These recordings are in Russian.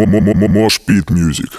Mosh Pit Music.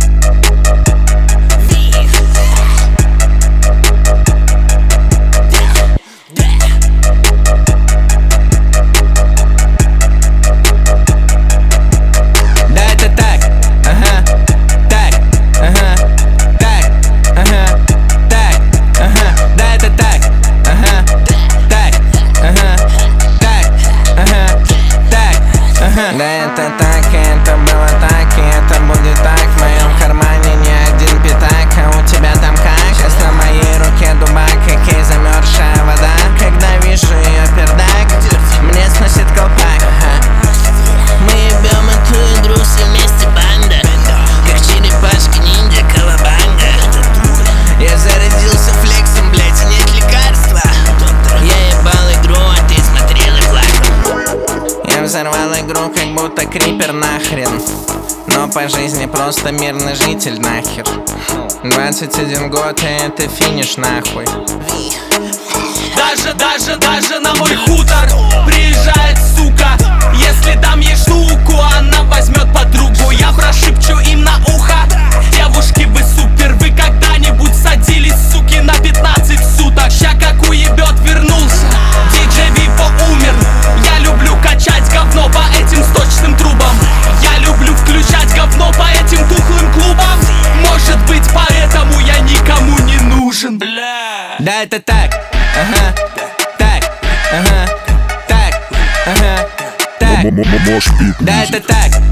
Да это так, это было так, и это будет так. В моем кармане не один пятак, а у тебя там как? Сейчас на моей руке дубак, как замерзшая вода. Когда вижу ее пердак, мне сносит колпак. Мы ебем эту игру все вместе, банда. Как черепашки, ниндзя, колобанга. Я зародился флексом, блять, и нет лекарства. Я ебал игру, а ты смотрел и плакал. Я взорвал игру, как будто крипер нахрен. Но по жизни просто мирный житель нахер. 21 год, и это финиш нахуй. Даже на мой хутор приезжает сука. Если дам ей штуку, она возьмет подругу. Я прошепчу им на ухо: девушки, вы супер. Вы когда-нибудь садились, суки, на 15 суток? Ща как уебет, вернулся. Диджей Випо умер. Я люблю качать говно по этим сточным трубам. Я люблю включать говно по этим тухлым клубам. Может быть, поэтому я никому не нужен. Бля. Да это так, ага, так, ага, так, ага, так. Mosh Pit Да это Music. так,